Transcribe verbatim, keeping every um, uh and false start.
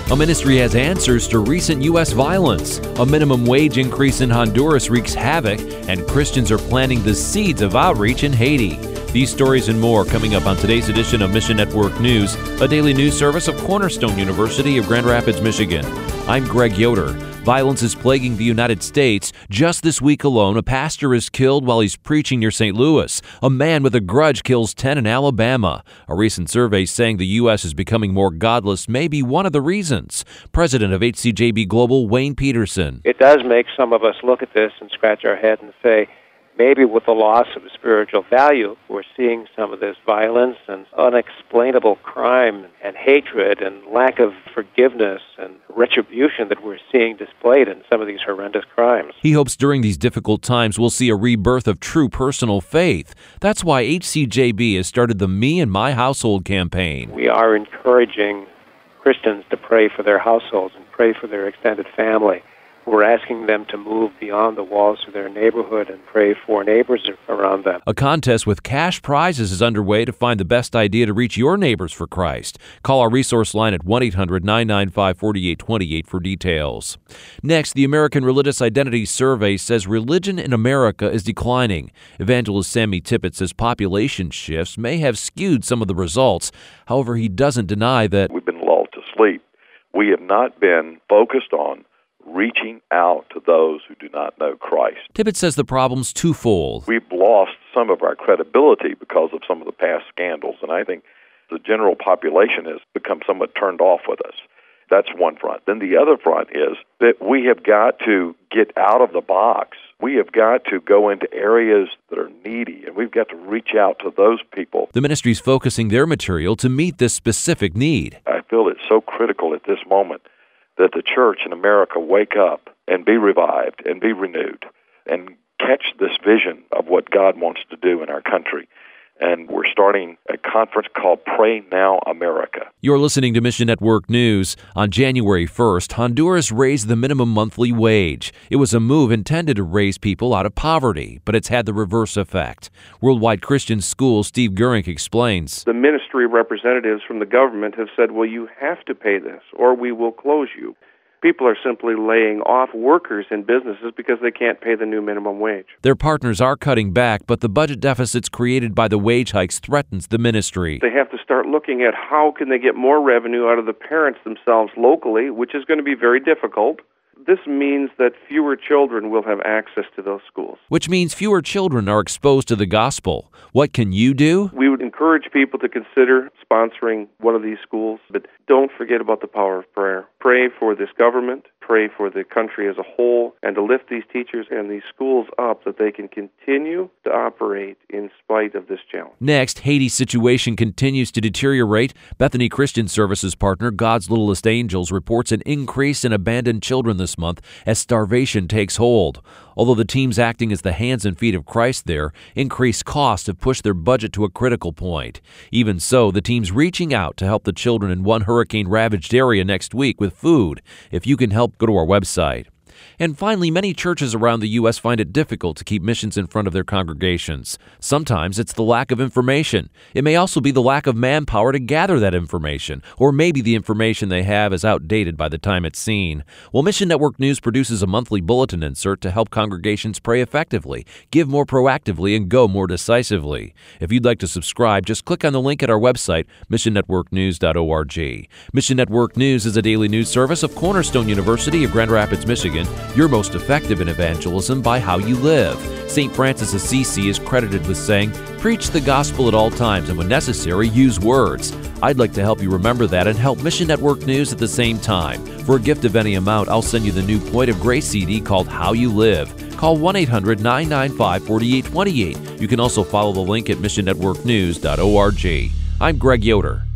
A ministry has answers to recent U S violence. A minimum wage increase in Honduras wreaks havoc, and Christians are planting the seeds of outreach in Haiti. These stories and more coming up on today's edition of Mission Network News, a daily news service of Cornerstone University of Grand Rapids, Michigan. I'm Greg Yoder. Violence is plaguing the United States. Just this week alone, a pastor is killed while he's preaching near Saint Louis. A man with a grudge kills ten in Alabama. A recent survey saying the U S is becoming more godless may be one of the reasons. President of H C J B Global, Wayne Peterson. It does make some of us look at this and scratch our head and say, maybe with the loss of spiritual value, we're seeing some of this violence and unexplainable crime and hatred and lack of forgiveness and retribution that we're seeing displayed in some of these horrendous crimes. He hopes during these difficult times we'll see a rebirth of true personal faith. That's why H C J B has started the Me and My Household campaign. We are encouraging Christians to pray for their households and pray for their extended family. We're asking them to move beyond the walls of their neighborhood and pray for neighbors around them. A contest with cash prizes is underway to find the best idea to reach your neighbors for Christ. Call our resource line at one eight hundred nine nine five four eight two eight for details. Next, the American Religious Identity Survey says religion in America is declining. Evangelist Sammy Tippett says population shifts may have skewed some of the results. However, he doesn't deny that we've been lulled to sleep. We have not been focused on reaching out to those who do not know Christ. Tippett says the problem's twofold. We've lost some of our credibility because of some of the past scandals, and I think the general population has become somewhat turned off with us. That's one front. Then the other front is that we have got to get out of the box. We have got to go into areas that are needy, and we've got to reach out to those people. The ministry's focusing their material to meet this specific need. I feel it's so critical at this moment that the church in America wake up and be revived and be renewed and catch this vision of what God wants to do in our country. And we're starting a conference called Pray Now America. You're listening to Mission Network News. On January first, Honduras raised the minimum monthly wage. It was a move intended to raise people out of poverty, but it's had the reverse effect. Worldwide Christian School Steve Gurink explains. The ministry representatives from the government have said, well, you have to pay this or we will close you. People are simply laying off workers in businesses because they can't pay the new minimum wage. Their partners are cutting back, but the budget deficits created by the wage hikes threatens the ministry. They have to start looking at how can they get more revenue out of the parents themselves locally, which is going to be very difficult. This means that fewer children will have access to those schools. Which means fewer children are exposed to the gospel. What can you do? We would encourage people to consider sponsoring one of these schools, but don't forget about the power of prayer. Pray for this government, pray for the country as a whole, and to lift these teachers and these schools up that they can continue to operate in spite of this challenge. Next, Haiti's situation continues to deteriorate. Bethany Christian Services partner God's Littlest Angels reports an increase in abandoned children this month as starvation takes hold. Although the teams acting as the hands and feet of Christ there, increased costs have pushed their budget to a critical point. Even so, the team's reaching out to help the children in one hurricane-ravaged area next week with food. If you can help, go to our website. And finally, many churches around the U S find it difficult to keep missions in front of their congregations. Sometimes it's the lack of information. It may also be the lack of manpower to gather that information, or maybe the information they have is outdated by the time it's seen. Well, Mission Network News produces a monthly bulletin insert to help congregations pray effectively, give more proactively, and go more decisively. If you'd like to subscribe, just click on the link at our website, mission network news dot org. Mission Network News is a daily news service of Cornerstone University of Grand Rapids, Michigan. You're most effective in evangelism by how you live. Saint Francis of Assisi is credited with saying, "Preach the gospel at all times, and when necessary, use words." I'd like to help you remember that and help Mission Network News at the same time. For a gift of any amount, I'll send you the new Point of Grace C D called How You Live. Call one eight hundred nine nine five four eight two eight. You can also follow the link at mission network news dot org. I'm Greg Yoder.